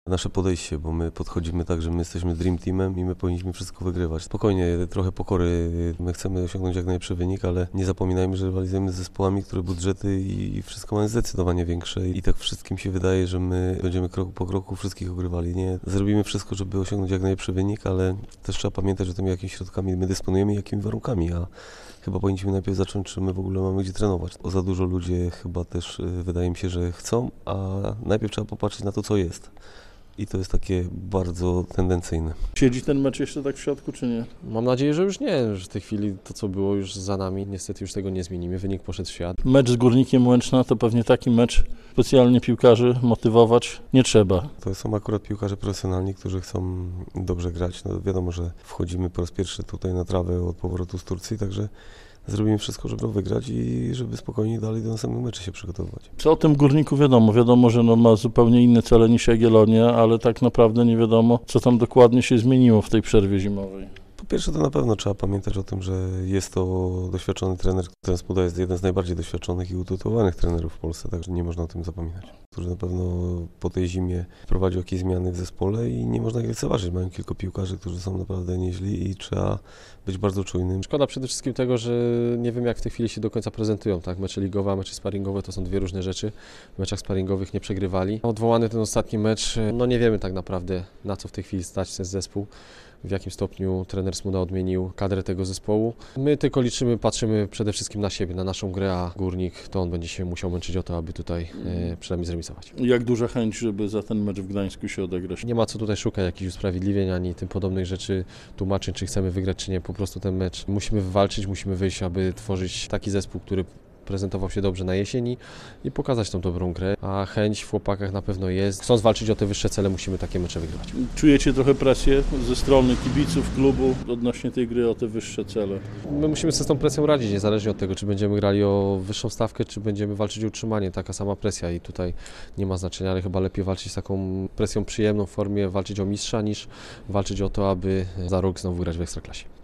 Nasze podejście, bo my podchodzimy tak, że my jesteśmy Dream Teamem i my powinniśmy wszystko wygrywać. Spokojnie, trochę pokory, my chcemy osiągnąć jak najlepszy wynik, ale nie zapominajmy, że rywalizujemy z zespołami, które budżety i wszystko mają zdecydowanie większe i tak wszystkim się wydaje, że my będziemy krok po kroku wszystkich ogrywali. Nie, zrobimy wszystko, żeby osiągnąć jak najlepszy wynik, ale też trzeba pamiętać o tym, jakimi środkami my dysponujemy i jakimi warunkami, a chyba powinniśmy najpierw zacząć, czy my w ogóle mamy gdzie trenować. O za dużo ludzie chyba też wydaje mi się, że chcą, a najpierw trzeba popatrzeć na to, co jest. I to jest takie bardzo tendencyjne. Siedzi ten mecz jeszcze tak w środku, czy nie? Mam nadzieję, że już nie, że w tej chwili to, co było już za nami, niestety już tego nie zmienimy. Wynik poszedł w świat. Mecz z Górnikiem Łęczna to pewnie taki mecz, specjalnie piłkarzy motywować nie trzeba. To są akurat piłkarze profesjonalni, którzy chcą dobrze grać. No wiadomo, że wchodzimy po raz pierwszy tutaj na trawę od powrotu z Turcji, także zrobimy wszystko, żeby wygrać i żeby spokojnie dalej do następnych meczy się przygotowywać. Co o tym Górniku wiadomo? Wiadomo, że ma zupełnie inne cele niż Jagiellonia, ale tak naprawdę nie wiadomo, co tam dokładnie się zmieniło w tej przerwie zimowej. Po pierwsze to na pewno trzeba pamiętać o tym, że jest to doświadczony trener. Ten Smuda jest jeden z najbardziej doświadczonych i utytułowanych trenerów w Polsce, także nie można o tym zapominać. Który na pewno po tej zimie wprowadził jakieś zmiany w zespole i nie można ich lekceważyć. Mają kilku piłkarzy, którzy są naprawdę nieźli i trzeba być bardzo czujnym. Szkoda przede wszystkim tego, że nie wiem, jak w tej chwili się do końca prezentują. Tak? Mecze ligowe, a mecze sparingowe to są dwie różne rzeczy. W meczach sparingowych nie przegrywali. Odwołany ten ostatni mecz, no nie wiemy tak naprawdę, na co w tej chwili stać ten zespół. W jakim stopniu trener Smuda odmienił kadrę tego zespołu. My tylko liczymy, patrzymy przede wszystkim na siebie, na naszą grę, a Górnik to on będzie się musiał męczyć o to, aby tutaj przynajmniej zremisować. Jak duża chęć, żeby za ten mecz w Gdańsku się odegrać? Nie ma co tutaj szukać jakichś usprawiedliwień ani tym podobnych rzeczy, tłumaczeń, czy chcemy wygrać, czy nie. Po prostu ten mecz musimy wywalczyć, musimy wyjść, aby tworzyć taki zespół, który prezentował się dobrze na jesieni i pokazać tą dobrą grę, a chęć w chłopakach na pewno jest. Chcąc walczyć o te wyższe cele, musimy takie mecze wygrywać. Czujecie trochę presję ze strony kibiców klubu odnośnie tej gry o te wyższe cele? My musimy sobie z tą presją radzić, niezależnie od tego, czy będziemy grali o wyższą stawkę, czy będziemy walczyć o utrzymanie. Taka sama presja i tutaj nie ma znaczenia, ale chyba lepiej walczyć z taką presją przyjemną w formie walczyć o mistrza, niż walczyć o to, aby za rok znowu grać w Ekstraklasie.